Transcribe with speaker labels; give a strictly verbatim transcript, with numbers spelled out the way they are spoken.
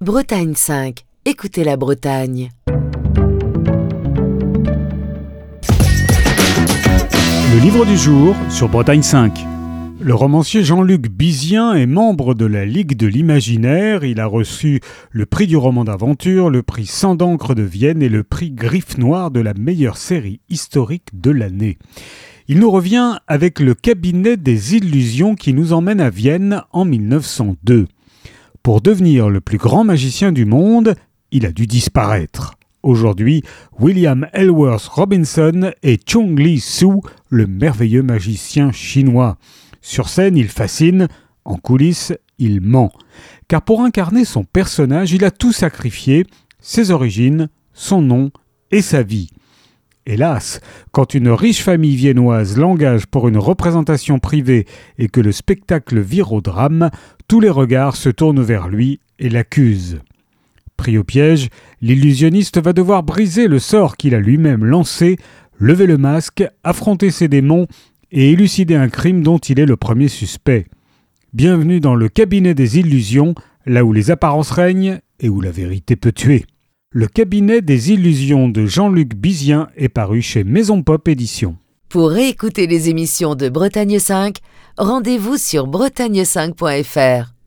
Speaker 1: Bretagne cinq. Écoutez la Bretagne.
Speaker 2: Le livre du jour sur Bretagne cinq. Le romancier Jean-Luc Bizien est membre de la Ligue de l'Imaginaire. Il a reçu le prix du roman d'aventure, le prix Sang d'encre de Vienne et le prix Griffe Noire de la meilleure série historique de l'année. Il nous revient avec le cabinet des illusions qui nous emmène à Vienne en mille neuf cent deux. Pour devenir le plus grand magicien du monde, il a dû disparaître. Aujourd'hui, William Ellsworth Robinson est Chung Lee Soo, le merveilleux magicien chinois. Sur scène, il fascine, en coulisses, il ment. Car pour incarner son personnage, il a tout sacrifié, ses origines, son nom et sa vie. Hélas, quand une riche famille viennoise l'engage pour une représentation privée et que le spectacle vire au drame, tous les regards se tournent vers lui et l'accusent. Pris au piège, l'illusionniste va devoir briser le sort qu'il a lui-même lancé, lever le masque, affronter ses démons et élucider un crime dont il est le premier suspect. Bienvenue dans le cabinet des illusions, là où les apparences règnent et où la vérité peut tuer. Le cabinet des illusions de Jean-Luc Bizien est paru chez Maison Pop Éditions.
Speaker 1: Pour réécouter les émissions de Bretagne cinq, rendez-vous sur bretagne cinq point f r.